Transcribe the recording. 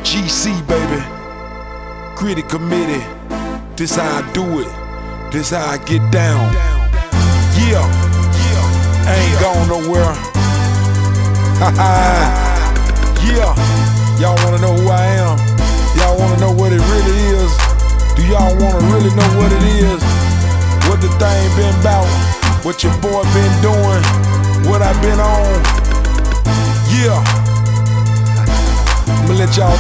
GC, baby. Gritty Committee. This how I do it. This how I get down. Yeah, I ain't gone nowhere. Yeah, y'all wanna know who I am? Y'all wanna know what it really is? Do y'all wanna really know what it is? What the thing been about? What your boy been doing? What I been on? Yeah, I'ma let y'all